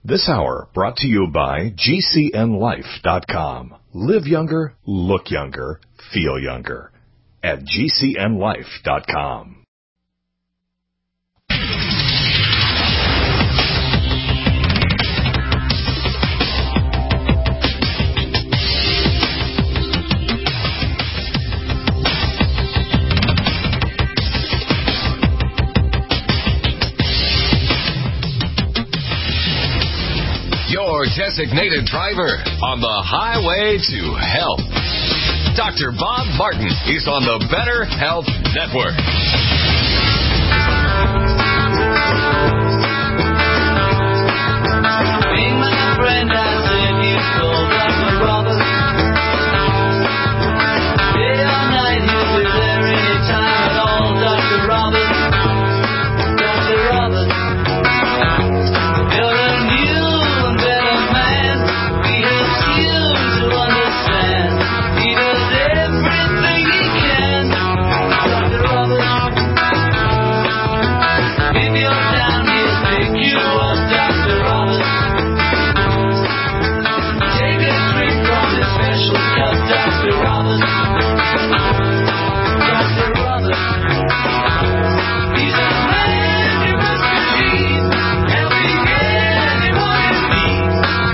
This hour brought to you by GCNLife.com. Live younger, look younger, feel younger at GCNLife.com. Your designated driver on the highway to health. Dr. Bob Martin is on the Better Health Network. Being my friend, I said you told Dr. Roberts. Day or night, he'll be there anytime at all, Dr. Roberts. Dr. Roberts. You're a new and better man. He helps you to understand. He does everything he can. Dr. Roberts. If you're down, he'll pick you up, Dr. Roberts. Take a drink from his special cup, Dr. Roberts. Dr. Roberts. He's a man you must believe, helping anyone in need.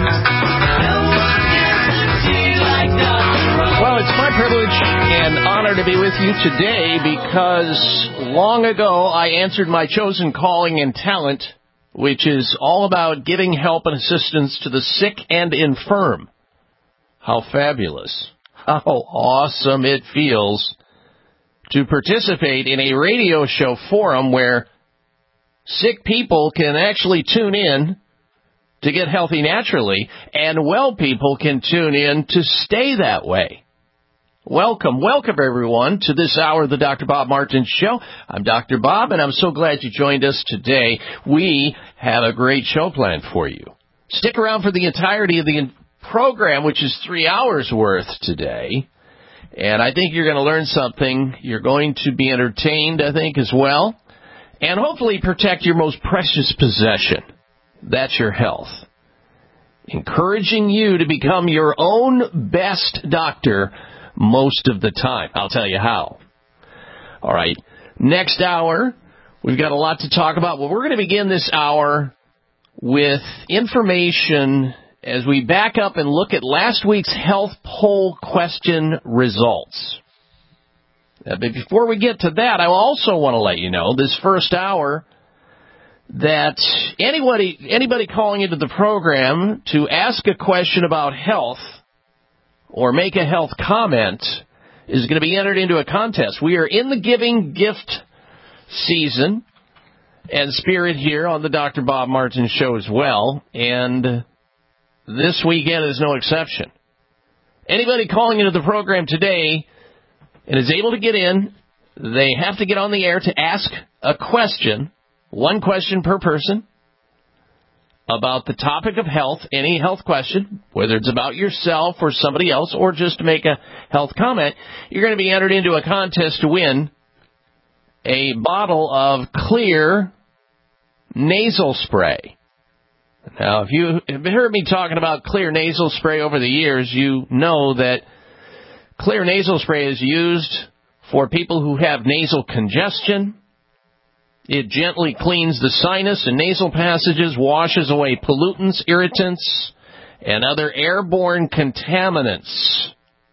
No one gets to see like Dr. Roberts. Well, it's my privilege and honor to be with you today because long ago I answered my chosen calling and talent, which is all about giving help and assistance to the sick and infirm. How fabulous. How awesome it feels to participate in a radio show forum where sick people can actually tune in to get healthy naturally, and well people can tune in to stay that way. Welcome everyone to this hour of the Dr. Bob Martin Show. I'm Dr. Bob, and I'm so glad you joined us today. We have a great show planned for you. Stick around for the entirety of the program, which is 3 hours worth today. And I think you're going to learn something. You're going to be entertained, I think, as well. And hopefully protect your most precious possession. That's your health. Encouraging you to become your own best doctor most of the time. I'll tell you how. All right. Next hour, we've got a lot to talk about. Well, we're going to begin this hour with information as we back up and look at last week's health poll question results. But before we get to that, I also want to let you know this first hour that anybody calling into the program to ask a question about health or make a health comment is going to be entered into a contest. We are in the giving gift season and spirit here on the Dr. Bob Martin Show as well, and this weekend is no exception. Anybody calling into the program today and is able to get in, they have to get on the air to ask a question, one question per person, about the topic of health, any health question, whether it's about yourself or somebody else, or just to make a health comment. You're going to be entered into a contest to win a bottle of Xlear nasal spray. Now, if you have heard me talking about Xlear nasal spray over the years, you know that Xlear nasal spray is used for people who have nasal congestion. It gently cleans the sinus and nasal passages, washes away pollutants, irritants, and other airborne contaminants.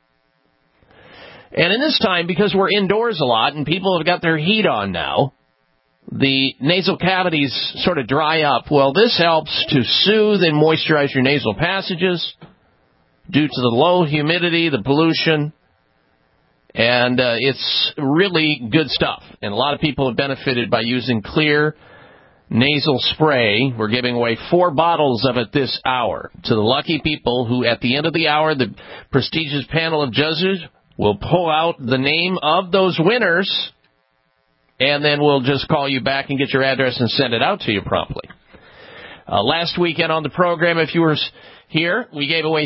And in this time, because we're indoors a lot and people have got their heat on now, the nasal cavities sort of dry up. Well, this helps to soothe and moisturize your nasal passages due to the low humidity, the pollution. And it's really good stuff. And a lot of people have benefited by using Xlear nasal spray. We're giving away 4 bottles of it this hour to the lucky people who, at the end of the hour, the prestigious panel of judges will pull out the name of those winners, and then we'll just call you back and get your address and send it out to you promptly. Last weekend on the program, if you were here, we gave away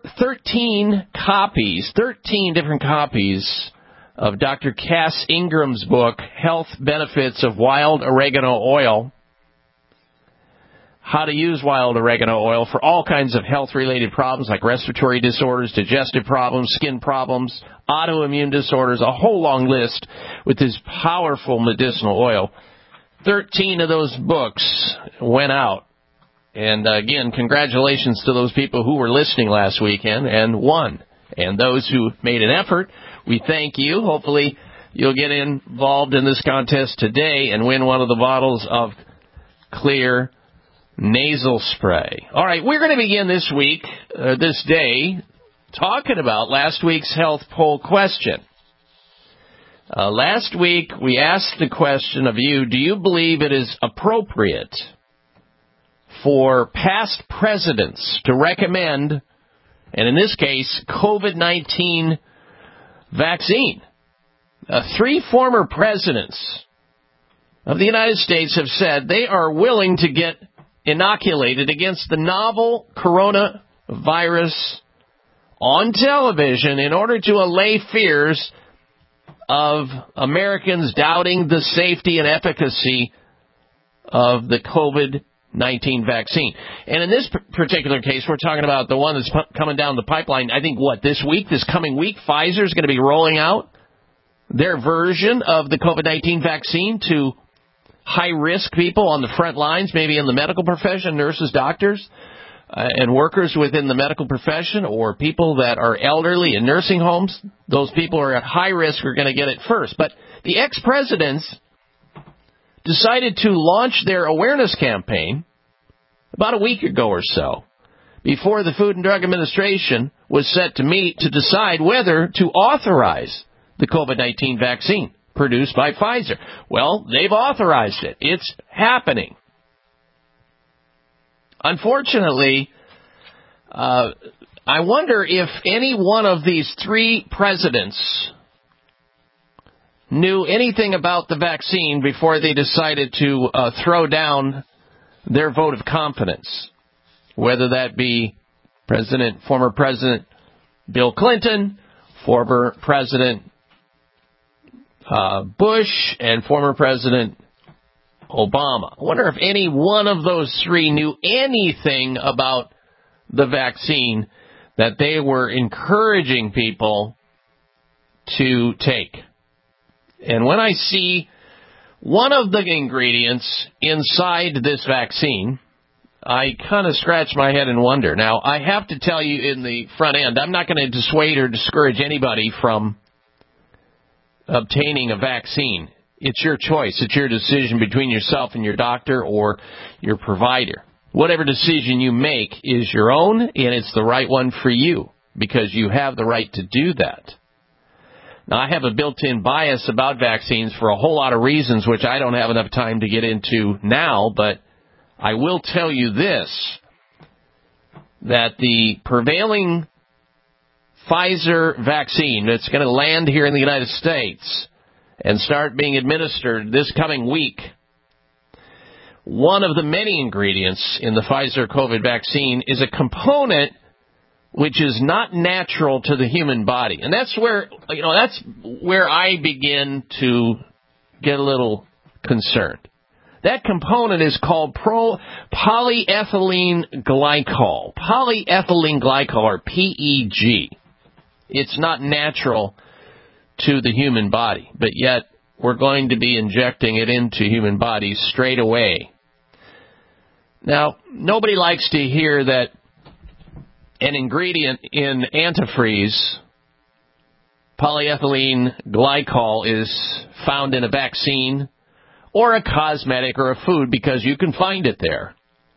13 different copies of Dr. Cass Ingram's book, Health Benefits of Wild Oregano Oil. how to use wild oregano oil for all kinds of health-related problems like respiratory disorders, digestive problems, skin problems, autoimmune disorders, a whole long list with this powerful medicinal oil. 13 of those books went out. And again, congratulations to those people who were listening last weekend and won. And those who made an effort, we thank you. Hopefully you'll get involved in this contest today and win one of the bottles of Clear nasal spray. All right, we're going to begin this week, this day, talking about last week's health poll question. Last week, we asked the question of you, do you believe it is appropriate for past presidents to recommend, and in this case, COVID-19 vaccine? 3 former presidents of the United States have said they are willing to get inoculated against the novel coronavirus on television in order to allay fears of Americans doubting the safety and efficacy of the COVID-19 vaccine. And in this particular case, we're talking about the one that's coming down the pipeline. I think, this coming week, Pfizer is going to be rolling out their version of the COVID-19 vaccine to high-risk people on the front lines, maybe in the medical profession, nurses, doctors, and workers within the medical profession, or people that are elderly in nursing homes. Those people who are at high risk are going to get it first. But the ex-presidents decided to launch their awareness campaign about a week ago or so, before the Food and Drug Administration was set to meet to decide whether to authorize the COVID-19 vaccine produced by Pfizer. Well, they've authorized it. It's happening. Unfortunately, I wonder if any one of these 3 presidents knew anything about the vaccine before they decided to throw down their vote of confidence, whether that be former President Bill Clinton, former President Bush, and former President Obama. I wonder if any one of those 3 knew anything about the vaccine that they were encouraging people to take. And when I see one of the ingredients inside this vaccine, I kind of scratch my head and wonder. Now, I have to tell you in the front end, I'm not going to dissuade or discourage anybody from obtaining a vaccine. It's your choice. It's your decision between yourself and your doctor or your provider. Whatever decision you make is your own, and it's the right one for you, because you have the right to do that. Now, I have a built-in bias about vaccines for a whole lot of reasons, which I don't have enough time to get into now, but I will tell you this, that the prevailing Pfizer vaccine that's going to land here in the United States and start being administered this coming week, one of the many ingredients in the Pfizer COVID vaccine is a component which is not natural to the human body. And that's where I begin to get a little concerned. That component is called polyethylene glycol. Polyethylene glycol, or PEG. It's not natural to the human body, but yet we're going to be injecting it into human bodies straight away. Now, nobody likes to hear that an ingredient in antifreeze, polyethylene glycol, is found in a vaccine or a cosmetic or a food, because you can find it there.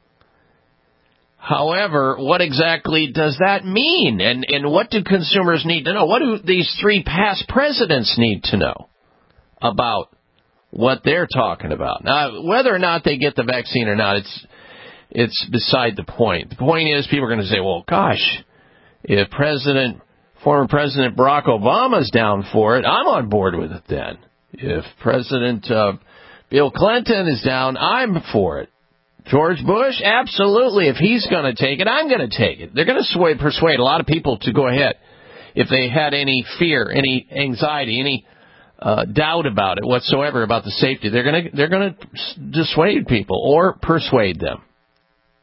However, what exactly does that mean? And what do consumers need to know? What do these 3 past presidents need to know about what they're talking about? Now, whether or not they get the vaccine or not, it's beside the point. The point is, people are going to say, well, gosh, if former President Barack Obama's down for it, I'm on board with it then. If President Bill Clinton is down, I'm for it. George Bush, absolutely. If he's going to take it, I'm going to take it. They're going to persuade a lot of people to go ahead if they had any fear, any anxiety, any doubt about it whatsoever about the safety. They're going to dissuade people or persuade them.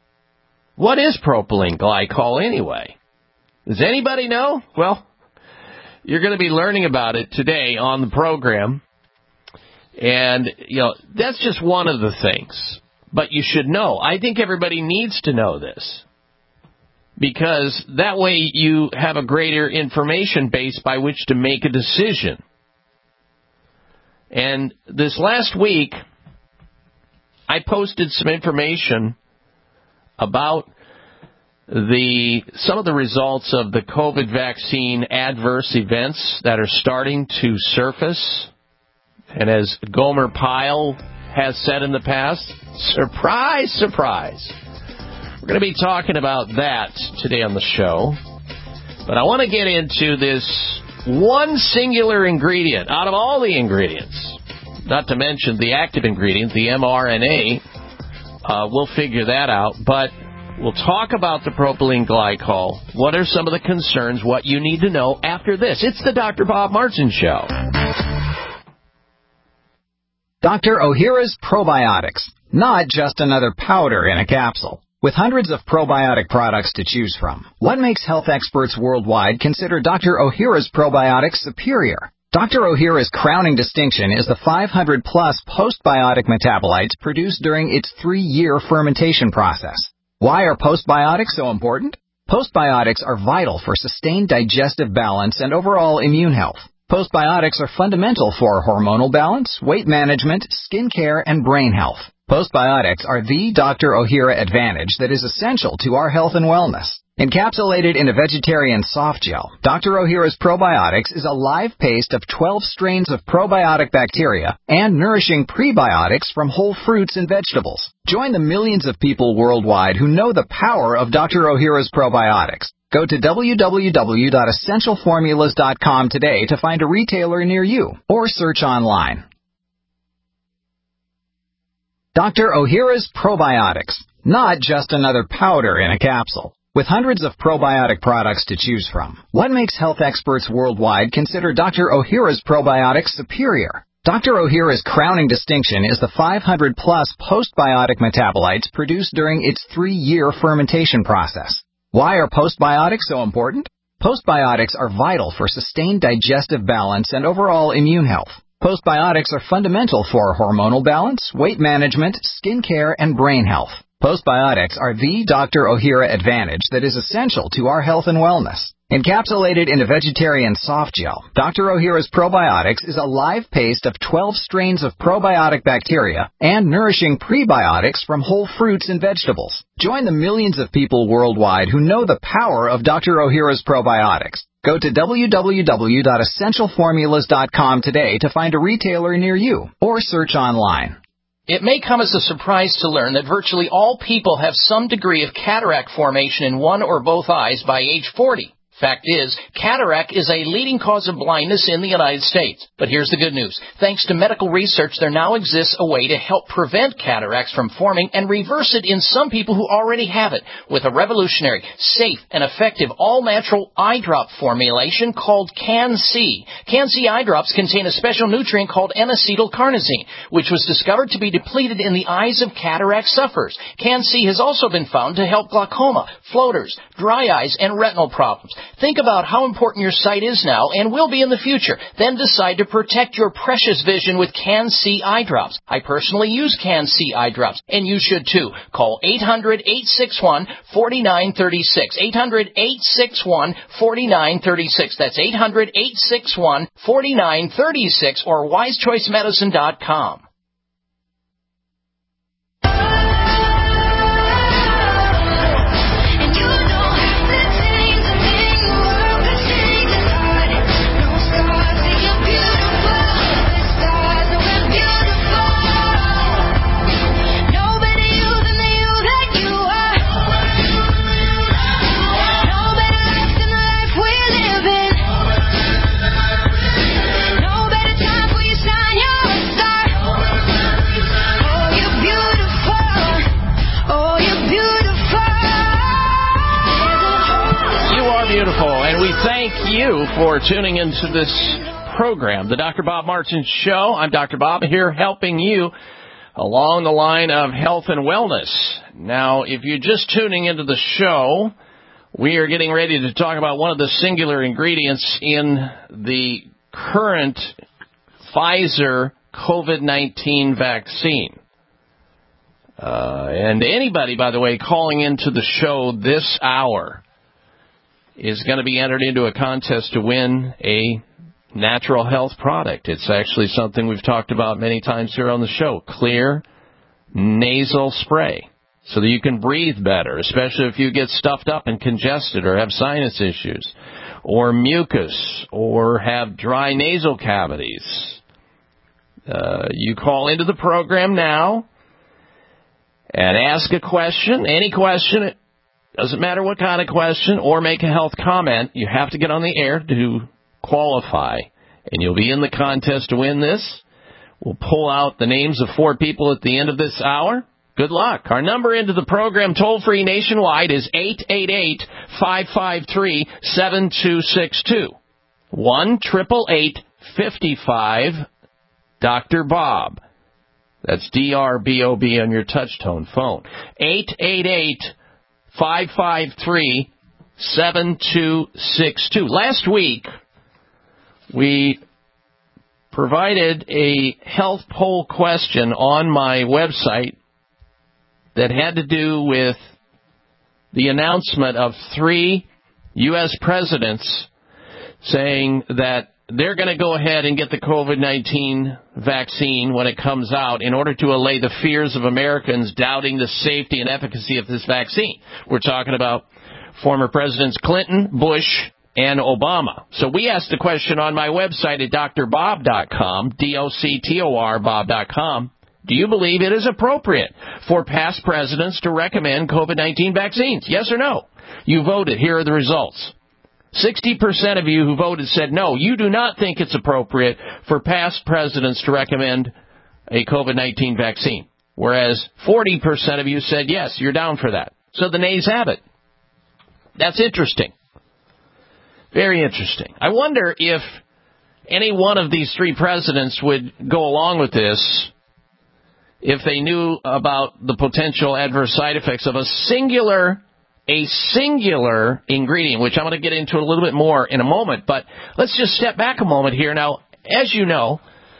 What is propylene glycol anyway? Does anybody know? Well, you're going to be learning about it today on the program. And, that's just one of the things. But you should know. I think everybody needs to know this. Because that way you have a greater information base by which to make a decision. And this last week, I posted some information about some of the results of the COVID vaccine adverse events that are starting to surface. And as Gomer Pyle has said in the past, surprise, surprise. We're going to be talking about that today on the show. But I want to get into this one singular ingredient out of all the ingredients, not to mention the active ingredient, the mRNA. We'll figure that out. But we'll talk about the propylene glycol. What are some of the concerns, what you need to know after this? It's the Dr. Bob Martin Show. Dr. Ohhira's Probiotics, not just another powder in a capsule. With hundreds of probiotic products to choose from, what makes health experts worldwide consider Dr. Ohhira's Probiotics superior? Dr. Ohhira's crowning distinction is the 500-plus postbiotic metabolites produced during its 3-year fermentation process. Why are postbiotics so important? Postbiotics are vital for sustained digestive balance and overall immune health. Postbiotics are fundamental for hormonal balance, weight management, skin care, and brain health. Postbiotics are the Dr. Ohhira advantage that is essential to our health and wellness. Encapsulated in a vegetarian soft gel, Dr. Ohhira's Probiotics is a live paste of 12 strains of probiotic bacteria and nourishing prebiotics from whole fruits and vegetables. Join the millions of people worldwide who know the power of Dr. Ohhira's Probiotics. Go to www.essentialformulas.com today to find a retailer near you or search online. Dr. Ohhira's Probiotics, not just another powder in a capsule. With hundreds of probiotic products to choose from, what makes health experts worldwide consider Dr. Ohhira's Probiotics superior? Dr. Ohhira's crowning distinction is the 500-plus postbiotic metabolites produced during its 3-year fermentation process. Why are postbiotics so important? Postbiotics are vital for sustained digestive balance and overall immune health. Postbiotics are fundamental for hormonal balance, weight management, skin care, and brain health. Postbiotics are the Dr. Ohhira advantage that is essential to our health and wellness. Encapsulated in a vegetarian soft gel, Dr. Ohhira's Probiotics is a live paste of 12 strains of probiotic bacteria and nourishing prebiotics from whole fruits and vegetables. Join the millions of people worldwide who know the power of Dr. Ohhira's Probiotics. Go to www.essentialformulas.com today to find a retailer near you or search online. It may come as a surprise to learn that virtually all people have some degree of cataract formation in one or both eyes by age 40. Fact is, cataract is a leading cause of blindness in the United States. But here's the good news. Thanks to medical research, there now exists a way to help prevent cataracts from forming and reverse it in some people who already have it with a revolutionary, safe, and effective all-natural eye drop formulation called Can-C. Can-C eye drops contain a special nutrient called N-acetylcarnosine, which was discovered to be depleted in the eyes of cataract sufferers. Can-C has also been found to help glaucoma, floaters, dry eyes, and retinal problems. Think about how important your sight is now and will be in the future. Then decide to protect your precious vision with Can-C eye drops. I personally use Can-C eye drops, and you should too. Call 800-861-4936. 800-861-4936. That's 800-861-4936 or wisechoicemedicine.com. And we thank you for tuning into this program, the Dr. Bob Martin Show. I'm Dr. Bob here helping you along the line of health and wellness. Now, if you're just tuning into the show, we are getting ready to talk about one of the singular ingredients in the current Pfizer COVID-19 vaccine. And anybody, by the way, calling into the show this hour is going to be entered into a contest to win a natural health product. It's actually something we've talked about many times here on the show. Clear nasal spray so that you can breathe better, especially if you get stuffed up and congested or have sinus issues or mucus or have dry nasal cavities. You call into the program now and ask a question, any question. It doesn't matter what kind of question, or make a health comment. You have to get on the air to qualify, and you'll be in the contest to win this. We'll pull out the names of 4 people at the end of this hour. Good luck. Our number into the program, toll-free nationwide, is 888-553-7262. 1-888-55-Dr. That's D-R-B-O-B on your touch-tone phone. 888-553-7262. Last week, we provided a health poll question on my website that had to do with the announcement of 3 U.S. presidents saying that they're going to go ahead and get the COVID-19 vaccine when it comes out in order to allay the fears of Americans doubting the safety and efficacy of this vaccine. We're talking about former Presidents Clinton, Bush, and Obama. So we asked the question on my website at drbob.com, D-O-C-T-O-R, Bob.com. Do you believe it is appropriate for past presidents to recommend COVID-19 vaccines? Yes or no? You voted. Here are the results. 60% of you who voted said no. You do not think it's appropriate for past presidents to recommend a COVID-19 vaccine. Whereas 40% of you said yes, you're down for that. So the nays have it. That's interesting. Very interesting. I wonder if any one of these 3 presidents would go along with this if they knew about the potential adverse side effects of a singular ingredient, which I'm going to get into a little bit more in a moment. But let's just step back a moment here. Now, as you know,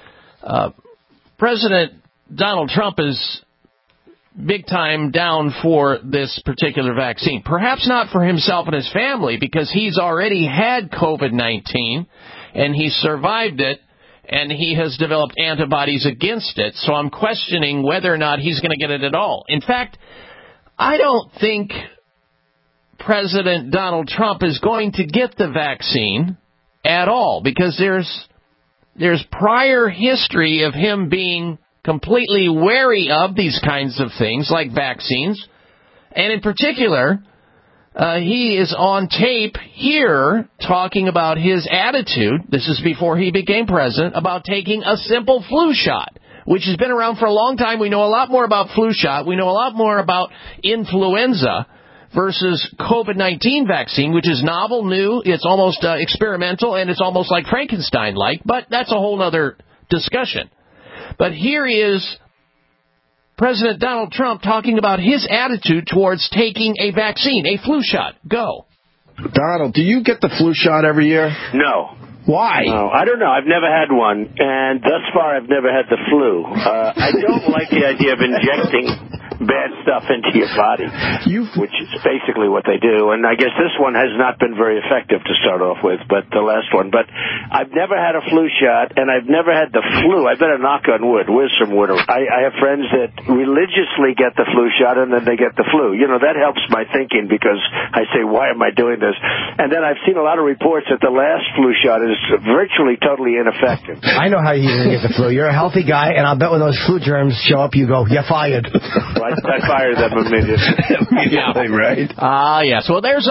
President Donald Trump is big time down for this particular vaccine. Perhaps not for himself and his family, because he's already had COVID-19 and he survived it, and he has developed antibodies against it. So I'm questioning whether or not he's going to get it at all. In fact, I don't think President Donald Trump is going to get the vaccine at all, because there's prior history of him being completely wary of these kinds of things like vaccines. And in particular, he is on tape here talking about his attitude, this is before he became president, about taking a simple flu shot, which has been around for a long time. We know a lot more about flu shot. We know a lot more about influenza versus COVID-19 vaccine, which is novel, new, it's almost experimental, and it's almost like Frankenstein-like, but that's a whole other discussion. But here is President Donald Trump talking about his attitude towards taking a vaccine, a flu shot. Go. Donald, do you get the flu shot every year? No. Why? No, I don't know. I've never had one, and thus far I've never had the flu. I don't like the idea of injecting bad stuff into your body, which is basically what they do. And I guess this one has not been very effective to start off with, but the last one. But I've never had a flu shot, and I've never had the flu. I better knock on wood. Where's some wood? I have friends that religiously get the flu shot, and then they get the flu. You know, that helps my thinking, because I say, why am I doing this? And then I've seen a lot of reports that the last flu shot is virtually totally ineffective. I know how you're going to get the flu. You're a healthy guy, and I'll bet when those flu germs show up, you go, you're fired. Well, I fired them immediately, right? Yes. Well, there is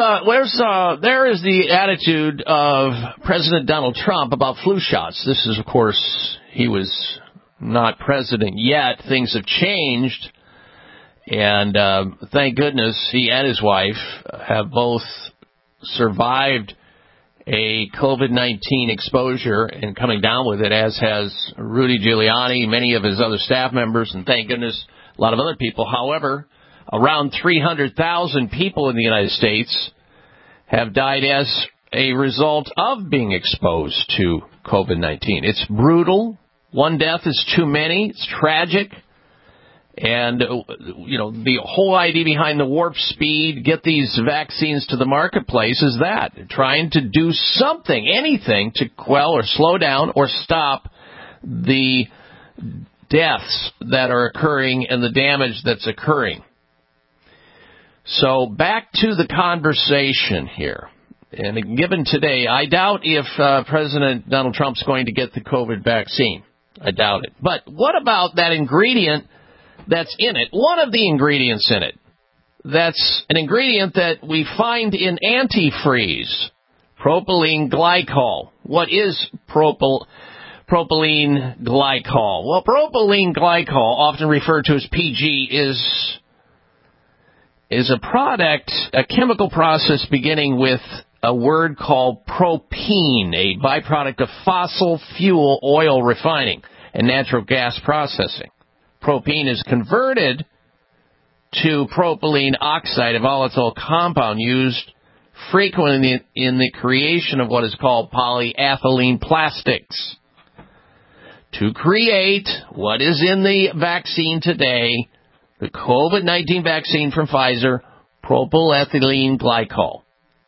the attitude of President Donald Trump about flu shots. This is, of course, he was not president yet. Things have changed, and thank goodness he and his wife have both survived a COVID-19 exposure and coming down with it, as has Rudy Giuliani, many of his other staff members, and thank goodness a lot of other people. However, around 300,000 people in the United States have died as a result of being exposed to COVID-19. It's brutal. One death is too many. It's tragic. And, the whole idea behind the warp speed, get these vaccines to the marketplace is that. They're trying to do something, anything, to quell or slow down or stop the deaths that are occurring and the damage that's occurring. So back to the conversation here. And given today, I doubt if President Donald Trump's going to get the COVID vaccine. I doubt it. But what about that ingredient that's in it? One of the ingredients in it. That's an ingredient that we find in antifreeze, propylene glycol. What is propylene glycol? Well, propylene glycol, often referred to as PG, is a product, a chemical process beginning with a word called propene, a byproduct of fossil fuel oil refining and natural gas processing. Propene is converted to propylene oxide, a volatile compound used frequently in the creation of what is called polyethylene plastics. To create what is in the vaccine today, the COVID-19 vaccine from Pfizer, propylethylene glycol.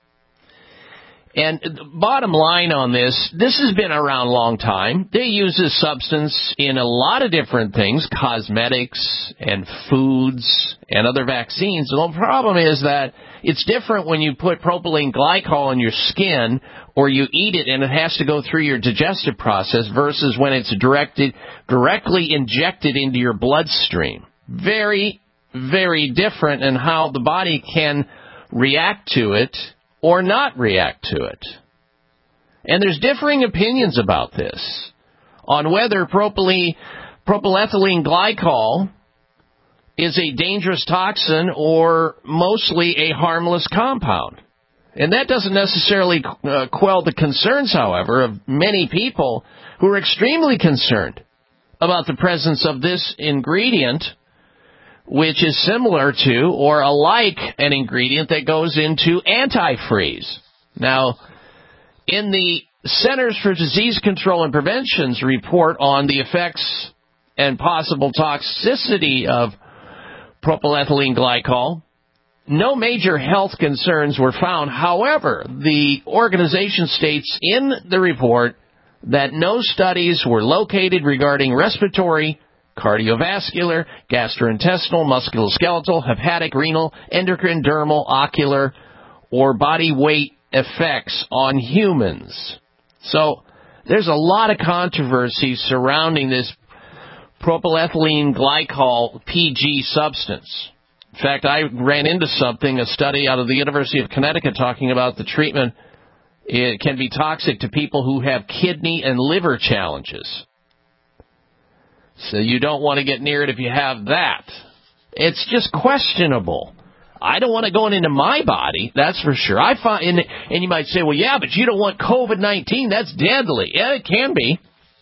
And the bottom line on this has been around a long time. They use this substance in a lot of different things, cosmetics and foods and other vaccines. The problem is that it's different when you put propylene glycol in your skin or you eat it and it has to go through your digestive process versus when it's directly injected into your bloodstream. Very, very different in how the body can react to it or not react to it. And there's differing opinions about this on whether propylethylene glycol is a dangerous toxin or mostly a harmless compound. And that doesn't necessarily quell the concerns, however, of many people who are extremely concerned about the presence of this ingredient, which is similar to or alike an ingredient that goes into antifreeze. Now, in the Centers for Disease Control and Prevention's report on the effects and possible toxicity of propylethylene glycol, no major health concerns were found. However, the organization states in the report that no studies were located regarding respiratory, cardiovascular, gastrointestinal, musculoskeletal, hepatic, renal, endocrine, dermal, ocular, or body weight effects on humans. So there's a lot of controversy surrounding this propylethylene glycol PG substance. In fact, I ran into a study out of the University of Connecticut talking about the treatment. It can be toxic to people who have kidney and liver challenges. So you don't want to get near it if you have that. It's just questionable. I don't want it going into my body, that's for sure. And you might say, well, yeah, but you don't want COVID-19. That's deadly. Yeah, it can be.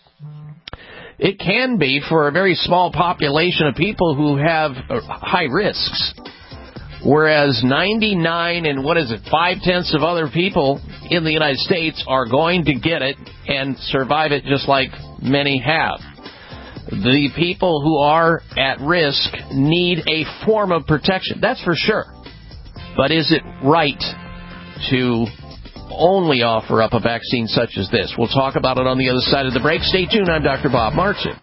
It can be for a very small population of people who have high risks. Whereas 99 and 5/10 of other people in the United States are going to get it and survive it just like many have. The people who are at risk need a form of protection. That's for sure. But is it right to only offer up a vaccine such as this? We'll talk about it on the other side of the break. Stay tuned. I'm Dr. Bob Martin.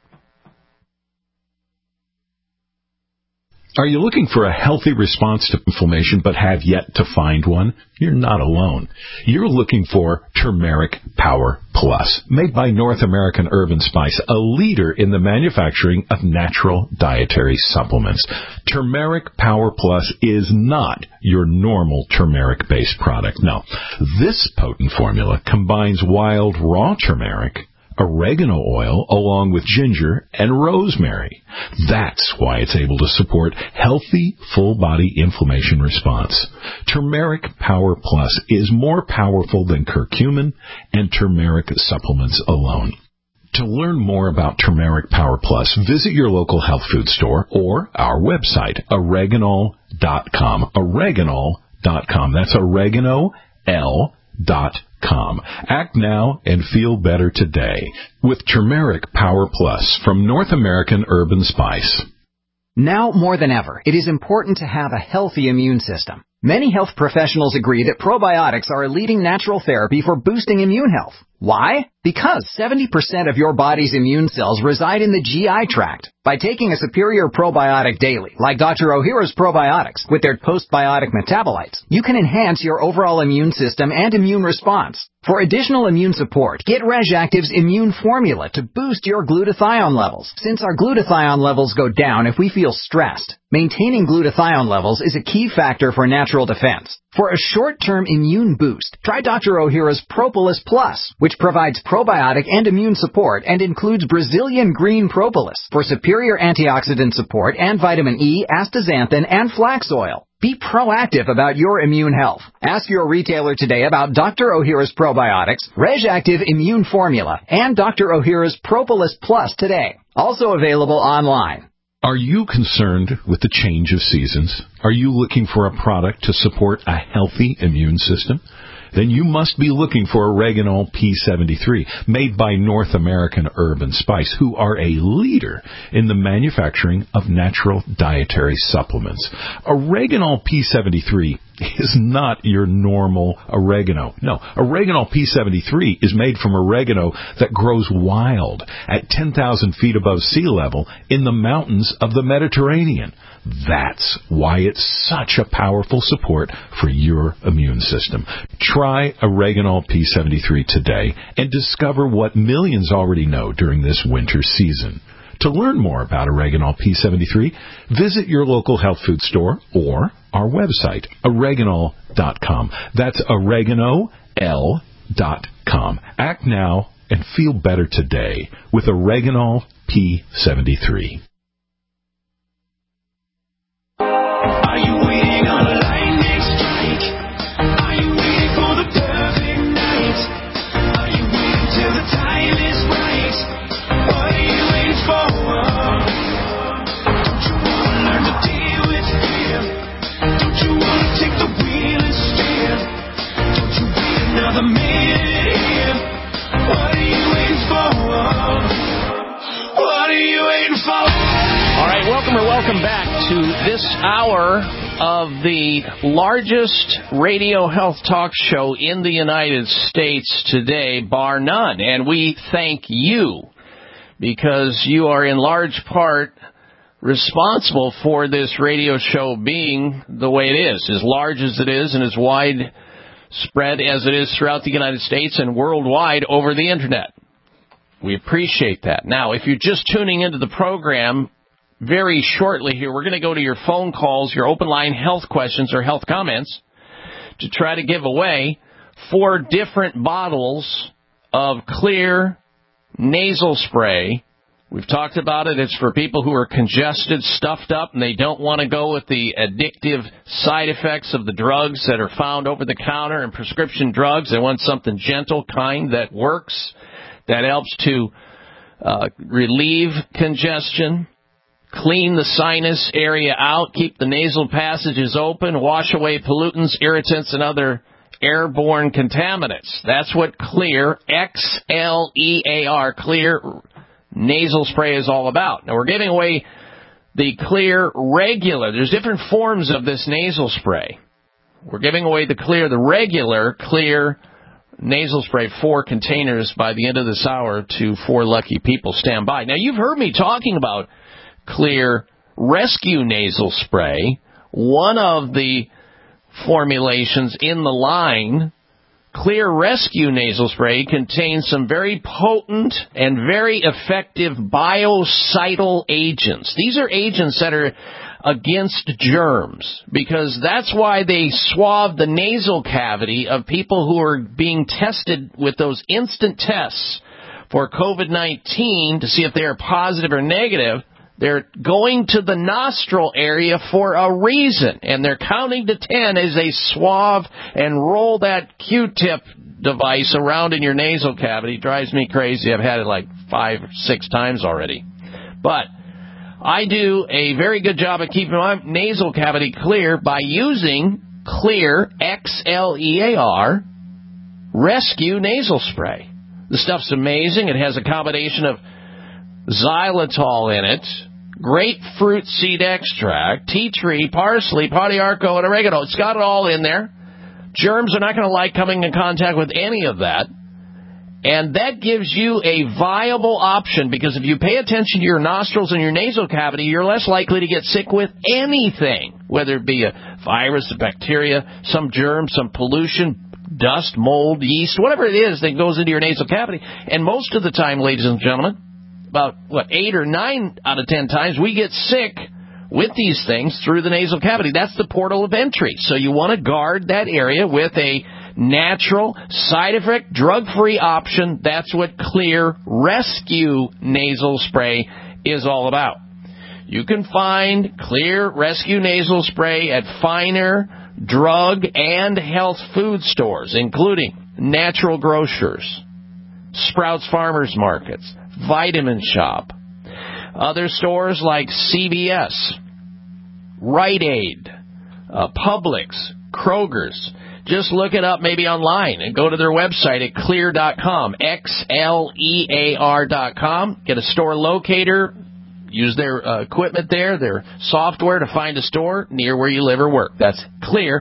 Are you looking for a healthy response to inflammation but have yet to find one? You're not alone. You're looking for Turmeric Power Plus, made by North American Herb & Spice, a leader in the manufacturing of natural dietary supplements. Turmeric Power Plus is not your normal turmeric-based product. No, this potent formula combines wild raw turmeric, oregano oil along with ginger and rosemary. That's why it's able to support healthy, full-body inflammation response. Turmeric Power Plus is more powerful than curcumin and turmeric supplements alone. To learn more about Turmeric Power Plus, visit your local health food store or our website, oreganol.com. Oreganol.com. That's oregano.com. Act now and feel better today with Turmeric Power Plus from North American Herb & Spice. Now more than ever, it is important to have a healthy immune system. Many health professionals agree that probiotics are a leading natural therapy for boosting immune health. Why? Because 70% of your body's immune cells reside in the GI tract. By taking a superior probiotic daily, like Dr. Ohhira's probiotics, with their postbiotic metabolites, you can enhance your overall immune system and immune response. For additional immune support, get RegActive's Immune Formula to boost your glutathione levels. Since our glutathione levels go down if we feel stressed, maintaining glutathione levels is a key factor for natural defense. For a short-term immune boost, try Dr. Ohhira's Propolis Plus, which provides probiotic and immune support and includes Brazilian green propolis for superior antioxidant support and vitamin E, astaxanthin, and flax oil. Be proactive about your immune health. Ask your retailer today about Dr. Ohhira's probiotics, RegActive Immune Formula, and Dr. Ohhira's Propolis Plus today. Also available online. Are you concerned with the change of seasons? Are you looking for a product to support a healthy immune system? Then you must be looking for Oreganol P73, made by North American Herb & Spice, who are a leader in the manufacturing of natural dietary supplements. Oreganol P73 is not your normal oregano. No, Oreganol P73 is made from oregano that grows wild at 10,000 feet above sea level in the mountains of the Mediterranean. That's why it's such a powerful support for your immune system. Try Oreganol P73 today and discover what millions already know during this winter season. To learn more about Oreganol P73, visit your local health food store or our website, oreganol.com. That's oregano.com. Act now and feel better today with Oreganol P73. Are you waiting on a lightning strike? Are you waiting for the perfect night? Are you waiting till the time is right? What are you waiting for? Don't you want to learn to deal with fear? Don't you want to take the wheel and steer? Don't you wait another minute here? What are you waiting for? What are you waiting for? All right, welcome back to this hour of the largest radio health talk show in the United States today, bar none. And we thank you because you are in large part responsible for this radio show being the way it is, as large as it is and as widespread as it is throughout the United States and worldwide over the Internet. We appreciate that. Now, if you're just tuning into the program, very shortly here, we're going to go to your phone calls, your open line health questions or health comments to try to give away 4 different bottles of clear nasal spray. We've talked about it. It's for people who are congested, stuffed up, and they don't want to go with the addictive side effects of the drugs that are found over the counter and prescription drugs. They want something gentle, kind, that works, that helps to relieve congestion, clean the sinus area out, keep the nasal passages open, wash away pollutants, irritants, and other airborne contaminants. That's what Clear, X-L-E-A-R, Clear nasal spray is all about. Now, we're giving away the Clear regular. There's different forms of this nasal spray. We're giving away the regular Clear nasal spray, 4 containers by the end of this hour to 4 lucky people. Stand by. Now, you've heard me talking about Clear Rescue nasal spray. One of the formulations in the line, Clear Rescue nasal spray, contains some very potent and very effective biocidal agents. These are agents that are against germs, because that's why they swab the nasal cavity of people who are being tested with those instant tests for COVID-19 to see if they are positive or negative, they're going to the nostril area for a reason, and they're counting to 10 as they swab and roll that Q-tip device around in your nasal cavity. It drives me crazy. I've had it like 5 or 6 times already. But I do a very good job of keeping my nasal cavity clear by using Xlear, Xlear, Rescue Nasal Spray. The stuff's amazing. It has a combination of xylitol in it, grapefruit seed extract, tea tree, parsley, podiarco, and oregano. It's got it all in there. Germs are not going to like coming in contact with any of that. And that gives you a viable option, because if you pay attention to your nostrils and your nasal cavity, you're less likely to get sick with anything, whether it be a virus, a bacteria, some germ, some pollution, dust, mold, yeast, whatever it is that goes into your nasal cavity. And most of the time, ladies and gentlemen, about, 8 or 9 out of 10 times, we get sick with these things through the nasal cavity. That's the portal of entry. So you want to guard that area with a natural, side-effect, drug-free option. That's what Xlear Rescue Nasal Spray is all about. You can find Xlear Rescue Nasal Spray at finer drug and health food stores, including natural grocers, Sprouts Farmers Markets, Vitamin Shop, other stores like CVS, Rite Aid, Publix, Kroger's. Just look it up maybe online and go to their website at Xlear.com, Xlear.com. Get a store locator, use their equipment there, their software to find a store near where you live or work. That's Xlear,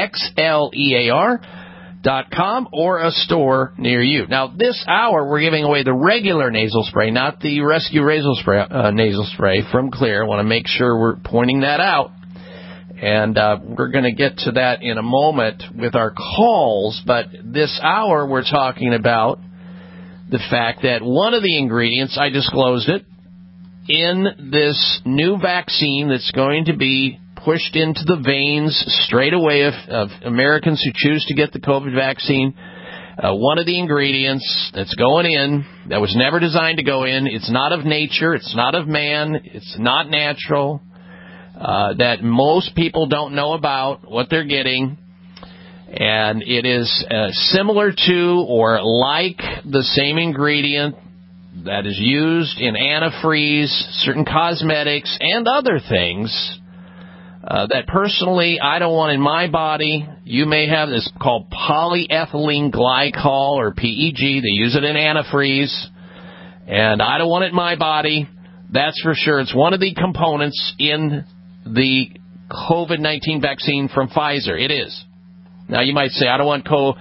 Xlear.com, or a store near you. Now, this hour, we're giving away the regular nasal spray, not the Rescue nasal spray from Xlear. I want to make sure we're pointing that out. And we're going to get to that in a moment with our calls. But this hour, we're talking about the fact that one of the ingredients, I disclosed it, in this new vaccine that's going to be pushed into the veins straight away of Americans who choose to get the COVID vaccine, one of the ingredients that's going in, that was never designed to go in, it's not of nature, it's not of man, it's not natural, that most people don't know about what they're getting, and it is similar to or like the same ingredient that is used in antifreeze, certain cosmetics, and other things that personally I don't want in my body. You may have this called polyethylene glycol, or PEG. They use it in antifreeze, and I don't want it in my body. That's for sure. It's one of the components in the COVID-19 vaccine from Pfizer. It is. Now, you might say, I don't want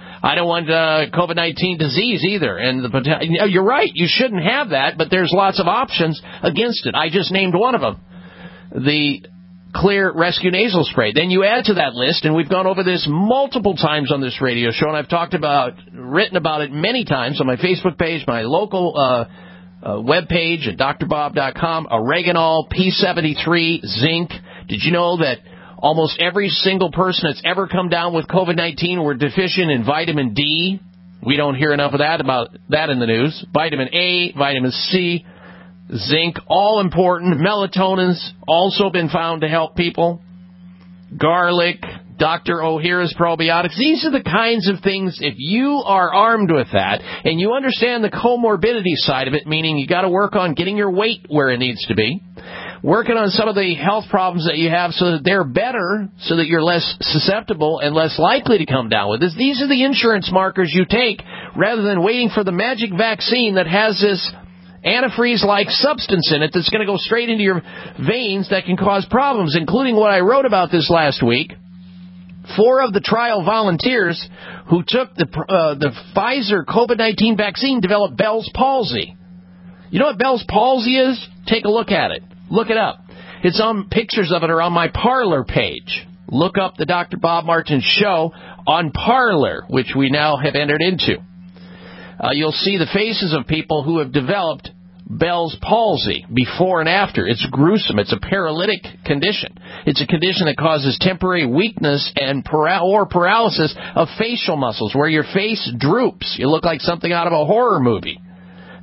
COVID-19 disease either. And you're right. You shouldn't have that, but there's lots of options against it. I just named one of them, the Xlear Rescue Nasal Spray. Then you add to that list, and we've gone over this multiple times on this radio show, and I've written about it many times on my Facebook page, my local webpage at drbob.com, oreganol, P73, zinc. Did you know that almost every single person that's ever come down with COVID-19 were deficient in vitamin D? We don't hear enough about that in the news. Vitamin A, vitamin C, zinc, all important. Melatonin's also been found to help people. Garlic, Dr. Ohhira's probiotics. These are the kinds of things, if you are armed with that and you understand the comorbidity side of it, meaning you got to work on getting your weight where it needs to be, working on some of the health problems that you have so that they're better, so that you're less susceptible and less likely to come down with this. These are the insurance markers you take rather than waiting for the magic vaccine that has this antifreeze-like substance in it that's going to go straight into your veins that can cause problems, including what I wrote about this last week. 4 of the trial volunteers who took the Pfizer COVID-19 vaccine developed Bell's palsy. You know what Bell's palsy is? Take a look at it. Look it up. It's on, pictures of it are on my Parler page. Look up the Dr. Bob Martin Show on Parler, which we now have entered into. You'll see the faces of people who have developed Bell's palsy before and after. It's gruesome. It's a paralytic condition. It's a condition that causes temporary weakness and or paralysis of facial muscles, where your face droops. You look like something out of a horror movie.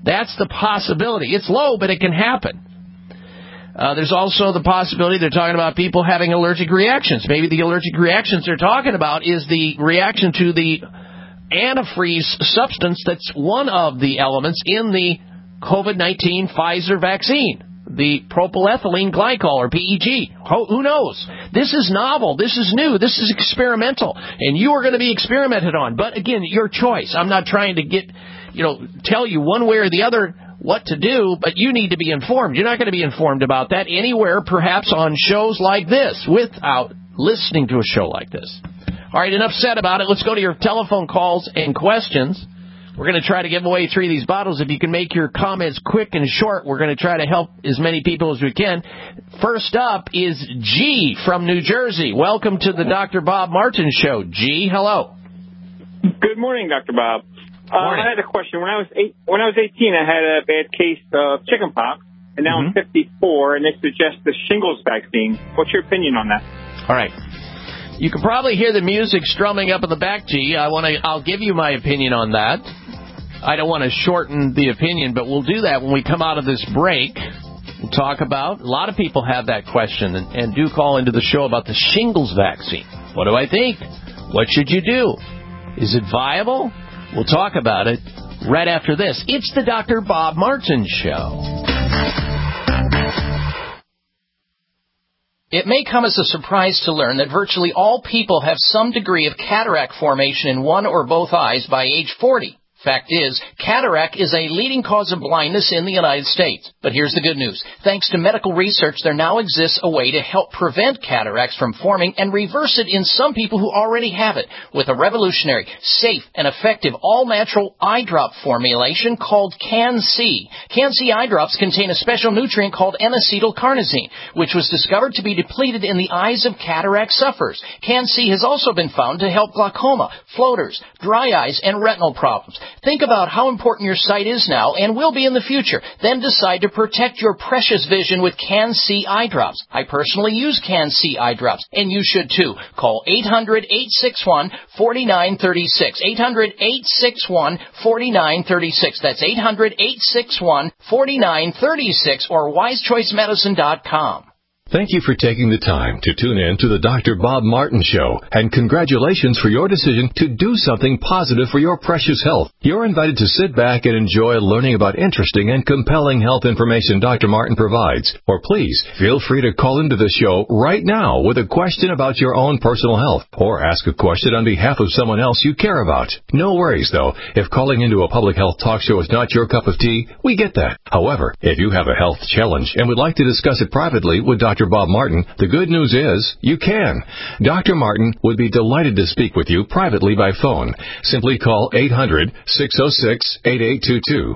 That's the possibility. It's low, but it can happen. There's also the possibility they're talking about people having allergic reactions. Maybe the allergic reactions they're talking about is the reaction to the antifreeze substance that's one of the elements in the COVID-19 Pfizer vaccine, the propylethylene glycol, or PEG. Who knows? This is novel. This is new. This is experimental. And you are going to be experimented on. But, again, your choice. I'm not trying to tell you one way or the other what to do, but you need to be informed. You're not going to be informed about that anywhere, perhaps on shows like this, without listening to a show like this. All right, enough said about it. Let's go to your telephone calls and questions. We're going to try to give away 3 of these bottles. If you can make your comments quick and short, we're going to try to help as many people as we can. First up is G from New Jersey. Welcome to the Dr. Bob Martin Show. G, hello. Good morning, Dr. Bob. I had a question. When I was 18, I had a bad case of chickenpox, and now I'm 54, and they suggest the shingles vaccine. What's your opinion on that? All right. You can probably hear the music strumming up in the back, G. I'll give you my opinion on that. I don't want to shorten the opinion, but we'll do that when we come out of this break. We'll talk about, a lot of people have that question, and do call into the show about the shingles vaccine. What do I think? What should you do? Is it viable? We'll talk about it right after this. It's the Dr. Bob Martin Show. It may come as a surprise to learn that virtually all people have some degree of cataract formation in one or both eyes by age 40. Fact is, cataract is a leading cause of blindness in the United States. But here's the good news. Thanks to medical research, there now exists a way to help prevent cataracts from forming and reverse it in some people who already have it with a revolutionary, safe, and effective all-natural eye drop formulation called Can-C. Can-C eye drops contain a special nutrient called N-acetylcarnosine, which was discovered to be depleted in the eyes of cataract sufferers. Can-C has also been found to help glaucoma, floaters, dry eyes, and retinal problems. Think about how important your sight is now and will be in the future. Then decide to protect your precious vision with Can-C eye drops. I personally use Can-C eye drops, and you should too. Call 800-861-4936. 800-861-4936. That's 800-861-4936 or wisechoicemedicine.com. Thank you for taking the time to tune in to the Dr. Bob Martin Show, and congratulations for your decision to do something positive for your precious health. You're invited to sit back and enjoy learning about interesting and compelling health information Dr. Martin provides. Or please, feel free to call into the show right now with a question about your own personal health, or ask a question on behalf of someone else you care about. No worries, though. If calling into a public health talk show is not your cup of tea, we get that. However, if you have a health challenge and would like to discuss it privately with Dr. Bob Martin, the good news is you can. Dr. Martin would be delighted to speak with you privately by phone. Simply call 800-606-8822.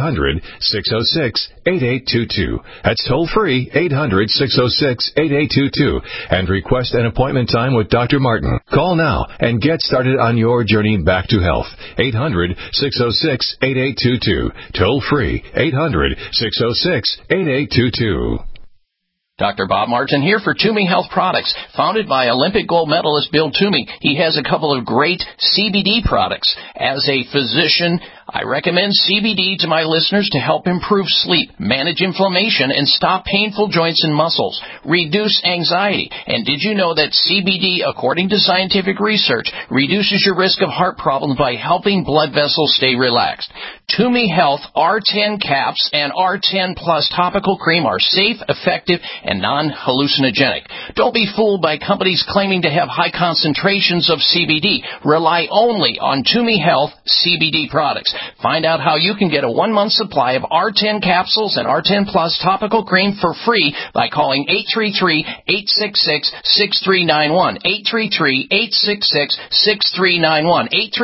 800-606-8822. That's toll free, 800-606-8822, and request an appointment time with Dr. Martin. Call now and get started on your journey back to health. 800-606-8822. Toll free, 800-606-8822. Dr. Bob Martin here for Toomey Health Products, founded by Olympic gold medalist Bill Toomey. He has a couple of great CBD products. As a physician, I recommend CBD to my listeners to help improve sleep, manage inflammation, and stop painful joints and muscles, reduce anxiety. And did you know that CBD, according to scientific research, reduces your risk of heart problems by helping blood vessels stay relaxed? Toomey Health R10 caps and R10 Plus topical cream are safe, effective, and non-hallucinogenic. Don't be fooled by companies claiming to have high concentrations of CBD. Rely only on Toomey Health CBD products. Find out how you can get a 1-month supply of R10 capsules and R10 Plus topical cream for free by calling 833-866-6391. 833-866-6391.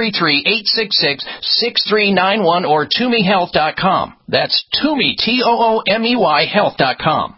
833-866-6391 or ToomeyHealth.com. That's Toomey, Toomey Health.com.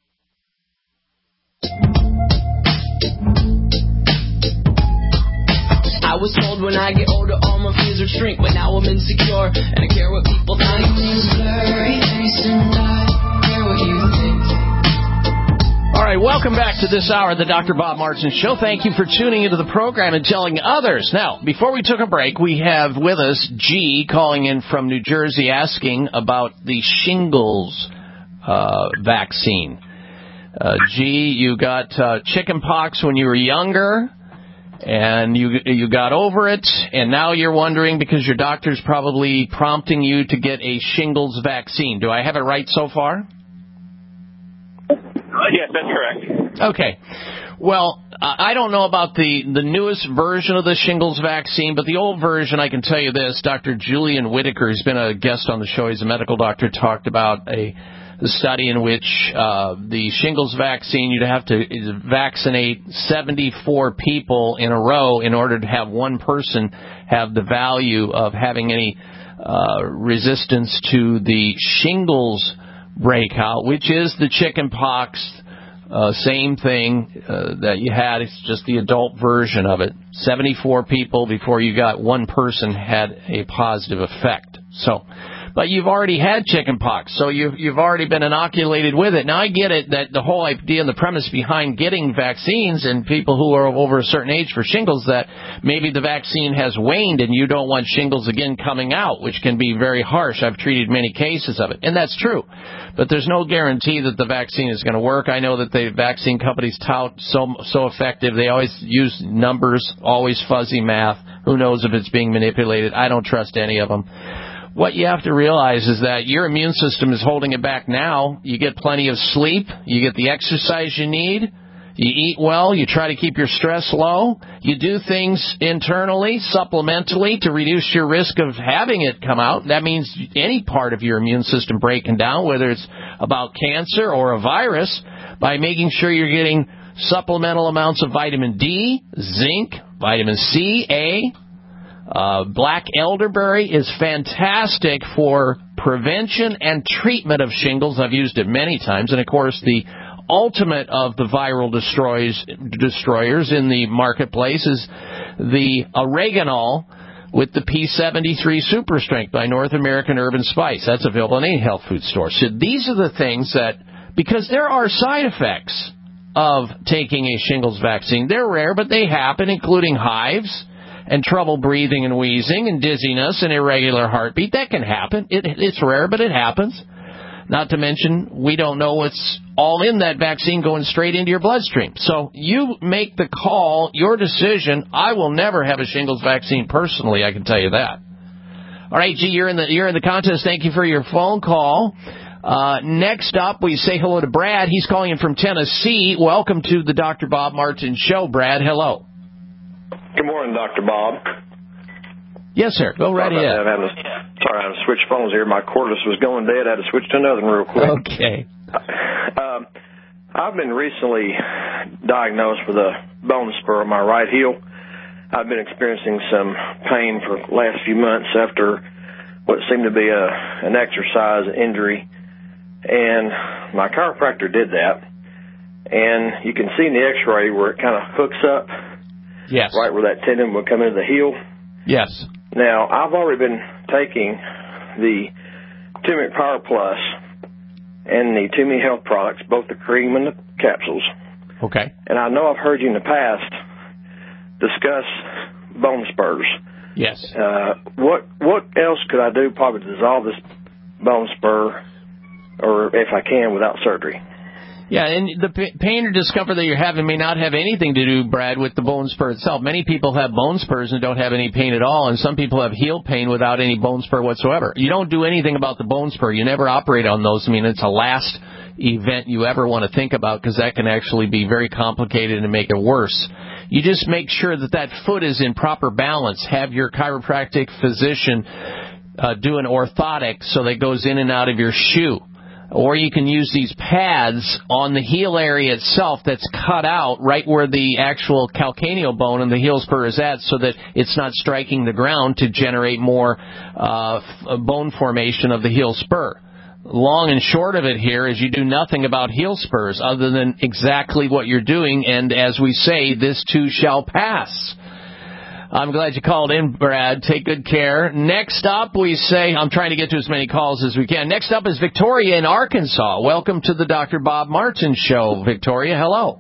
I was told when I get older all my fears would shrink, but now I'm insecure and I care what people think. My name's blurry face and I care what you think. All right, welcome back to this hour of the Dr. Bob Martin Show. Thank you for tuning into the program and telling others. Now, before we took a break, we have with us G calling in from New Jersey asking about the shingles vaccine. G, you got chicken pox when you were younger, and you got over it, and now you're wondering because your doctor's probably prompting you to get a shingles vaccine. Do I have it right so far? Yes, that's correct. Okay. Well, I don't know about the newest version of the shingles vaccine, but the old version, I can tell you this. Dr. Julian Whitaker, who's been a guest on the show, he's a medical doctor, talked about a study in which the shingles vaccine, you'd have to vaccinate 74 people in a row in order to have one person have the value of having any resistance to the shingles breakout, which is the chicken pox, same thing that you had. It's just the adult version of it. 74 people before you got one person had a positive effect. So, but you've already had chicken pox, so you've already been inoculated with it. Now, I get it that the whole idea and the premise behind getting vaccines and people who are over a certain age for shingles, that maybe the vaccine has waned and you don't want shingles again coming out, which can be very harsh. I've treated many cases of it, and that's true. But there's no guarantee that the vaccine is going to work. I know that the vaccine companies tout so effective. They always use numbers, always fuzzy math. Who knows if it's being manipulated? I don't trust any of them. What you have to realize is that your immune system is holding it back now. You get plenty of sleep. You get the exercise you need. You eat well. You try to keep your stress low. You do things internally, supplementally, to reduce your risk of having it come out. That means any part of your immune system breaking down, whether it's about cancer or a virus, by making sure you're getting supplemental amounts of vitamin D, zinc, vitamin C, A. Black elderberry is fantastic for prevention and treatment of shingles. I've used it many times. And, of course, the ultimate of the viral destroyers in the marketplace is the oreganol with the P73 Super Strength by North American Herb & Spice. That's available in any health food store. So these are the things that, because there are side effects of taking a shingles vaccine. They're rare, but they happen, including hives and trouble breathing and wheezing and dizziness and irregular heartbeat. That can happen. It's rare, but it happens. Not to mention, we don't know what's all in that vaccine going straight into your bloodstream. So you make the call, your decision. I will never have a shingles vaccine personally, I can tell you that. All right, G, you're in the contest. Thank you for your phone call. Next up, we say hello to Brad. He's calling in from Tennessee. Welcome to the Dr. Bob Martin Show, Brad. Hello. Good morning, Dr. Bob. Yes, sir. Go right ahead. Sorry, I had to switch phones here. My cordless was going dead. I had to switch to another one real quick. Okay. I've been recently diagnosed with a bone spur on my right heel. I've been experiencing some pain for the last few months after what seemed to be an exercise injury. And my chiropractor did that. And you can see in the x-ray where it kind of hooks up. Yes. Right where that tendon would come into the heel. Yes. Now, I've already been taking the Turmeric Power Plus and the Toomey Health products, both the cream and the capsules. Okay. And I know I've heard you in the past discuss bone spurs. Yes. What else could I do probably to dissolve this bone spur, or if I can, without surgery? Yeah, and the pain or discomfort that you're having may not have anything to do, Brad, with the bone spur itself. Many people have bone spurs and don't have any pain at all, and some people have heel pain without any bone spur whatsoever. You don't do anything about the bone spur. You never operate on those. I mean, it's a last event you ever want to think about, because that can actually be very complicated and make it worse. You just make sure that foot is in proper balance. Have your chiropractic physician do an orthotic so that it goes in and out of your shoe. Or you can use these pads on the heel area itself that's cut out right where the actual calcaneal bone and the heel spur is at, so that it's not striking the ground to generate more bone formation of the heel spur. Long and short of it here is you do nothing about heel spurs other than exactly what you're doing, and as we say, this too shall pass. I'm glad you called in, Brad. Take good care. Next up, we say, I'm trying to get to as many calls as we can. Next up is Victoria in Arkansas. Welcome to the Dr. Bob Martin Show. Victoria, hello.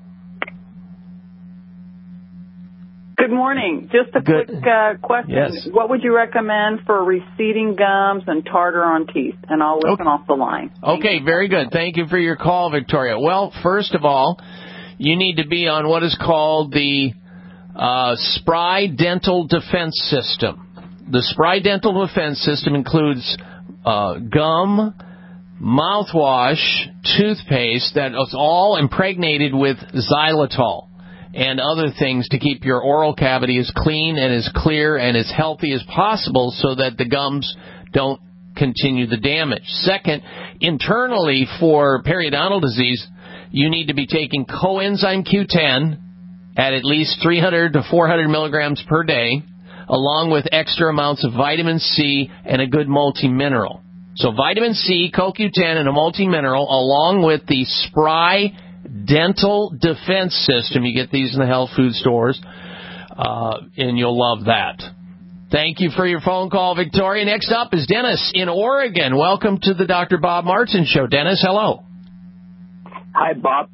Good morning. Just a quick question. Yes. What would you recommend for receding gums and tartar on teeth? And I'll listen off the line. Okay, very good. Thank you for your call, Victoria. Well, first of all, you need to be on what is called the Spry Dental Defense System. The Spry Dental Defense System includes gum, mouthwash, toothpaste that is all impregnated with xylitol and other things to keep your oral cavity as clean and as clear and as healthy as possible so that the gums don't continue the damage. Second, internally for periodontal disease, you need to be taking coenzyme Q10 at least 300 to 400 milligrams per day, along with extra amounts of vitamin C and a good multi-mineral. So vitamin C, CoQ10, and a multi-mineral, along with the Spry Dental Defense System. You get these in the health food stores, and you'll love that. Thank you for your phone call, Victoria. Next up is Dennis in Oregon. Welcome to the Dr. Bob Martin Show. Dennis, hello. Hi, Bob.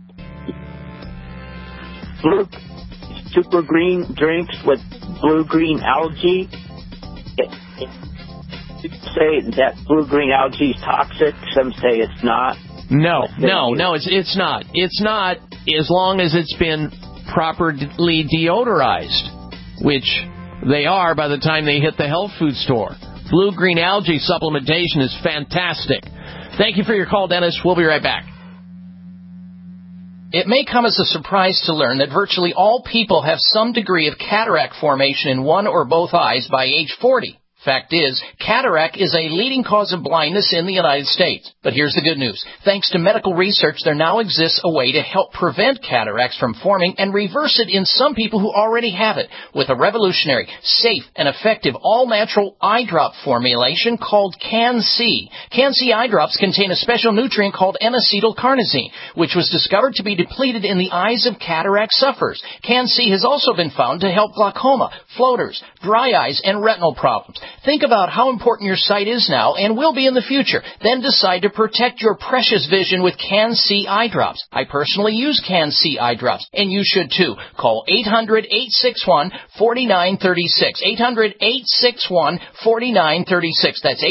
Blue super green drinks with blue-green algae. Say that blue-green algae is toxic. Some say it's not. No, it's not. It's not as long as it's been properly deodorized, which they are by the time they hit the health food store. Blue-green algae supplementation is fantastic. Thank you for your call, Dennis. We'll be right back. It may come as a surprise to learn that virtually all people have some degree of cataract formation in one or both eyes by age 40. Fact is, cataract is a leading cause of blindness in the United States. But here's the good news. Thanks to medical research, there now exists a way to help prevent cataracts from forming and reverse it in some people who already have it with a revolutionary, safe, and effective all-natural eye drop formulation called Can-C. Can-C eye drops contain a special nutrient called N-acetylcarnosine, which was discovered to be depleted in the eyes of cataract sufferers. Can-C has also been found to help glaucoma, floaters, dry eyes, and retinal problems. Think about how important your sight is now and will be in the future. Then decide to protect your precious vision with Can-C eye drops. I personally use Can-C eye drops, and you should too. Call 800-861-4936. 800-861-4936. That's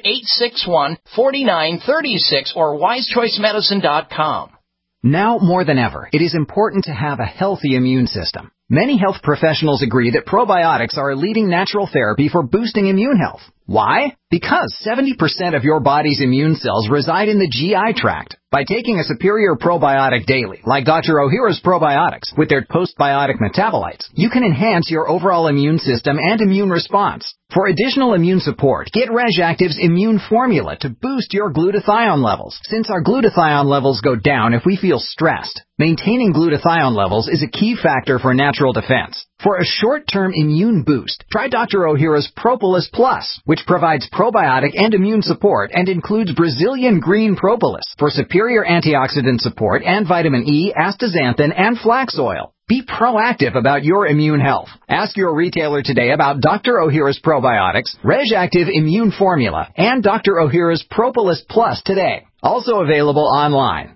800-861-4936 or wisechoicemedicine.com. Now more than ever, it is important to have a healthy immune system. Many health professionals agree that probiotics are a leading natural therapy for boosting immune health. Why? Because 70% of your body's immune cells reside in the GI tract. By taking a superior probiotic daily, like Dr. Ohhira's probiotics, with their postbiotic metabolites, you can enhance your overall immune system and immune response. For additional immune support, get RegActive's Immune Formula to boost your glutathione levels, since our glutathione levels go down if we feel stressed. Maintaining glutathione levels is a key factor for natural defense. For a short-term immune boost, try Dr. Ohhira's Propolis Plus, which provides probiotic and immune support and includes Brazilian green propolis for superior antioxidant support and vitamin E, astaxanthin, and flax oil. Be proactive about your immune health. Ask your retailer today about Dr. Ohhira's probiotics, RegActive Immune Formula, and Dr. Ohhira's Propolis Plus today. Also available online.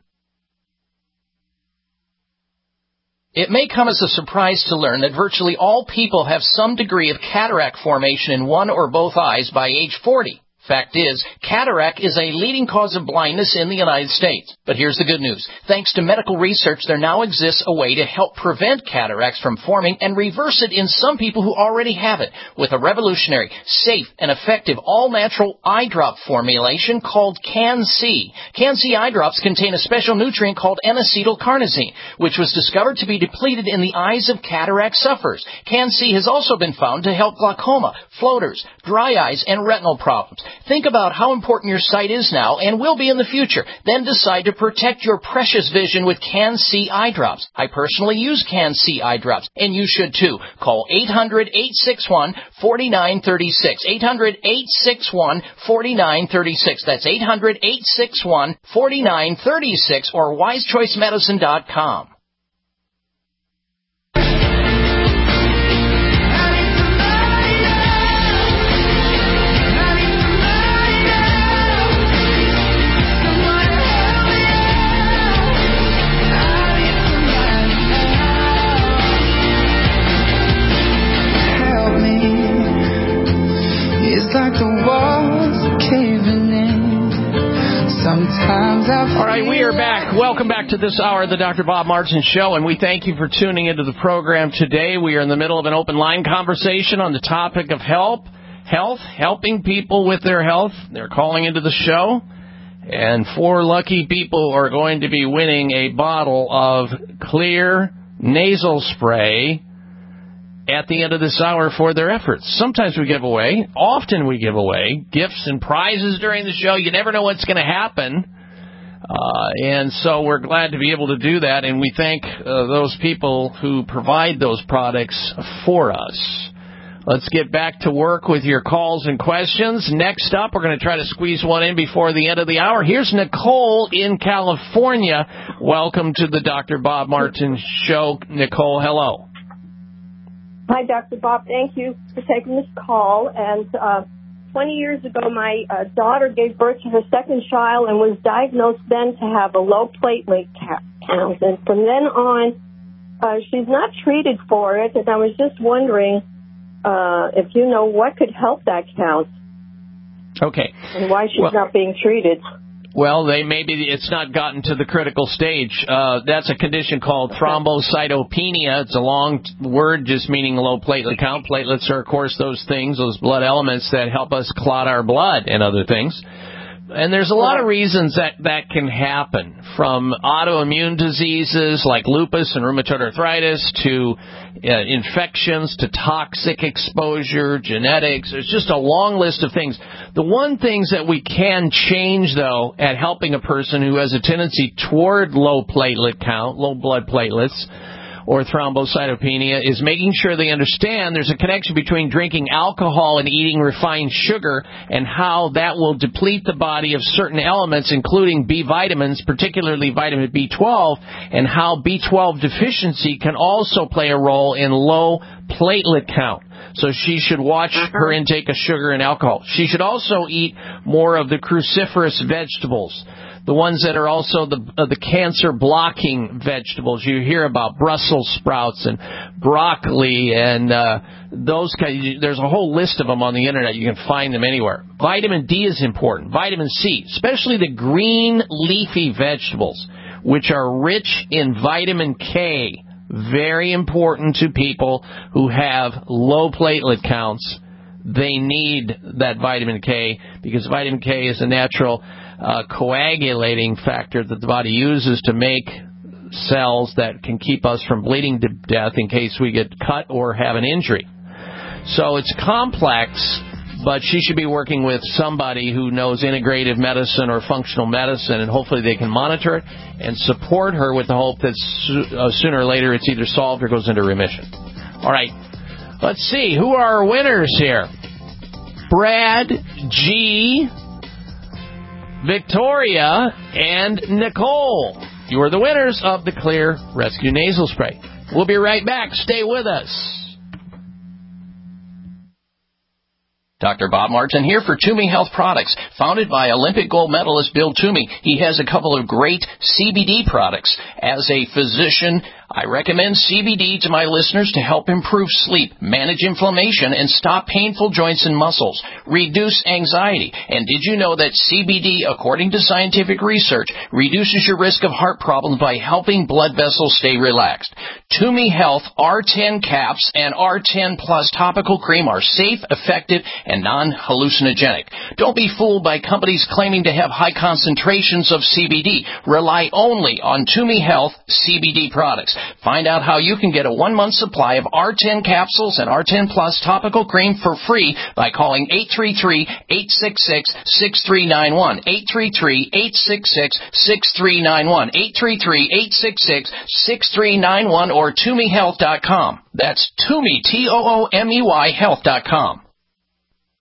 It may come as a surprise to learn that virtually all people have some degree of cataract formation in one or both eyes by age 40. Fact is, cataract is a leading cause of blindness in the United States. But here's the good news. Thanks to medical research, there now exists a way to help prevent cataracts from forming and reverse it in some people who already have it with a revolutionary, safe, and effective all-natural eye drop formulation called Can-C. Can-C eye drops contain a special nutrient called N-acetylcarnosine, which was discovered to be depleted in the eyes of cataract sufferers. Can-C has also been found to help glaucoma, floaters, dry eyes, and retinal problems. Think about how important your sight is now and will be in the future. Then decide to protect your precious vision with Can-C eye drops. I personally use Can-C eye drops, and you should too. Call 800-861-4936. 800-861-4936. That's 800-861-4936 or wisechoicemedicine.com. like the walls are caving in. Sometimes I feel. All right, we are back. Welcome back to this hour of the Dr. Bob Martin Show, and we thank you for tuning into the program today. We are in the middle of an open line conversation on the topic of health, helping people with their health. They're calling into the show, and 4 lucky people are going to be winning a bottle of clear nasal spray at the end of this hour for their efforts. Sometimes we give away, often we give away gifts and prizes during the show. You never know what's going to happen. And so we're glad to be able to do that, and we thank those people who provide those products for us. Let's get back to work with your calls and questions. Next up, we're going to try to squeeze one in before the end of the hour. Here's Nicole in California. Welcome to the Dr. Bob Martin Show. Nicole, hello. Hi, Dr. Bob. Thank you for taking this call. And 20 years ago, my daughter gave birth to her second child and was diagnosed then to have a low platelet count. And from then on, she's not treated for it. And I was just wondering if you know what could help that count. Okay. And why she's not being treated. Well, maybe it's not gotten to the critical stage. That's a condition called thrombocytopenia. It's a long word just meaning low platelet count. Platelets are, of course, those blood elements that help us clot our blood and other things. And there's a lot of reasons that can happen, from autoimmune diseases like lupus and rheumatoid arthritis to infections to toxic exposure, genetics. There's just a long list of things. The one things that we can change, though, at helping a person who has a tendency toward low platelet count, low blood platelets, or thrombocytopenia, is making sure they understand there's a connection between drinking alcohol and eating refined sugar and how that will deplete the body of certain elements, including B vitamins, particularly vitamin B12, and how B12 deficiency can also play a role in low platelet count. So she should watch her intake of sugar and alcohol. She should also eat more of the cruciferous vegetables, the ones that are also the cancer-blocking vegetables. You hear about Brussels sprouts and broccoli and those kinds. There's a whole list of them on the Internet. You can find them anywhere. Vitamin D is important. Vitamin C, especially the green leafy vegetables, which are rich in vitamin K. Very important to people who have low platelet counts. They need that vitamin K because vitamin K is a natural coagulating factor that the body uses to make cells that can keep us from bleeding to death in case we get cut or have an injury. So it's complex, but she should be working with somebody who knows integrative medicine or functional medicine, and hopefully they can monitor it and support her with the hope that sooner or later it's either solved or goes into remission. All right, let's see. Who are our winners here? Brad, G, Victoria, and Nicole. You are the winners of the Clear Rescue Nasal Spray. We'll be right back. Stay with us. Dr. Bob Martin here for Toomey Health Products, founded by Olympic gold medalist Bill Toomey. He has a couple of great CBD products. As a physician, I recommend CBD to my listeners to help improve sleep, manage inflammation, and stop painful joints and muscles, reduce anxiety. And did you know that CBD, according to scientific research, reduces your risk of heart problems by helping blood vessels stay relaxed? Toomey Health R10 caps and R10 Plus topical cream are safe, effective, and non-hallucinogenic. Don't be fooled by companies claiming to have high concentrations of CBD. Rely only on Toomey Health CBD products. Find out how you can get a 1-month supply of R10 capsules and R10 Plus topical cream for free by calling 833-866-6391. 833-866-6391. 833-866-6391 or ToomeyHealth.com. That's Toomey, Toomey, health.com.